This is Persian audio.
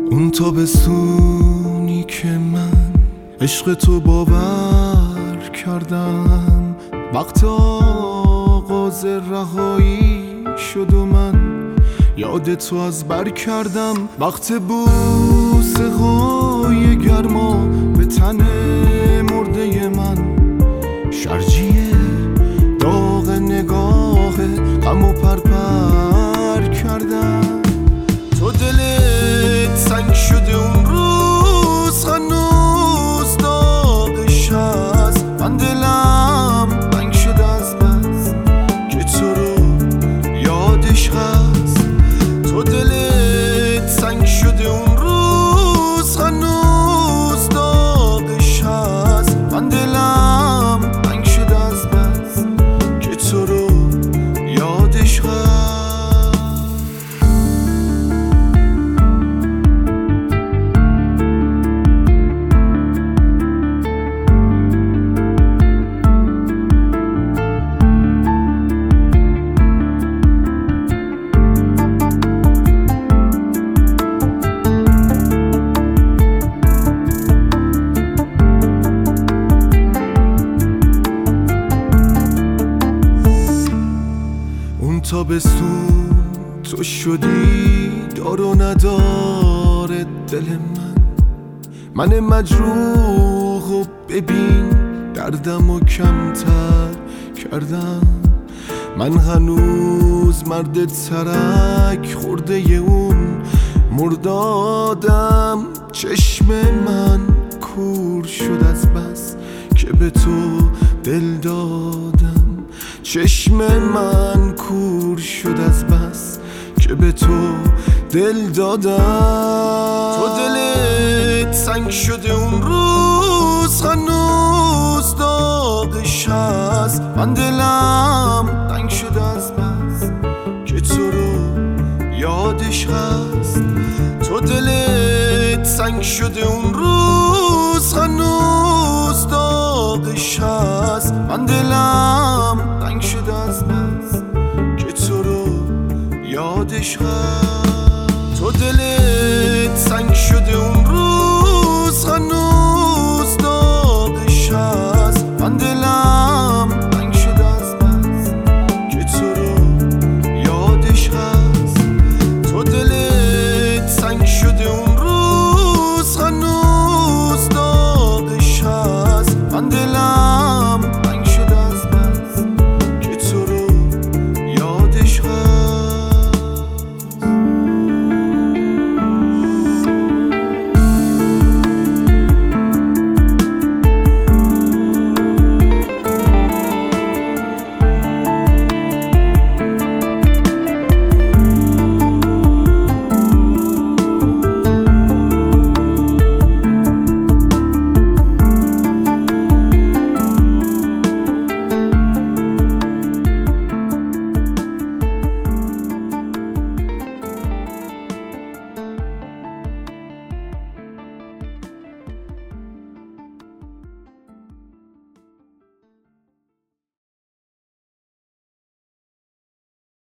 اون تابستونی که من عشق تو باور کردم، وقت آغاز رهایی شد و من یاد تو از بر کردم. وقت بوسه های گرما به تن مرده من، شرجیه داغ نگاه غم و پرپر کردم. تو دلت سنگ شده اون روز، هنوز داغش هست. من دلم تنگ شده از بس که تو رو یادش هست. تو دلت سنگ شده اون روز، هنوز داغش هست. من دلم تنگ شده از بس که تو رو یادش هست. تابستون تو شدی دار و نداره دل من مجروح و ببین دردم و کمتر کردم. من هنوز مرد ترک خورده اون مردادم. چشم من کور شد از بس که به تو دل دادم. چشم من کور شد از بس که به تو دل دادم. تو دلت سنگ شده اون روز، هنوز داغش هست. من دلم تنگ شده از بس که تو رو یادش هست. تو دلت سنگ شده اون روز، هنوز داغش هست. من دلم تنگ شده از بس که تو رو یادش هست. تو دلت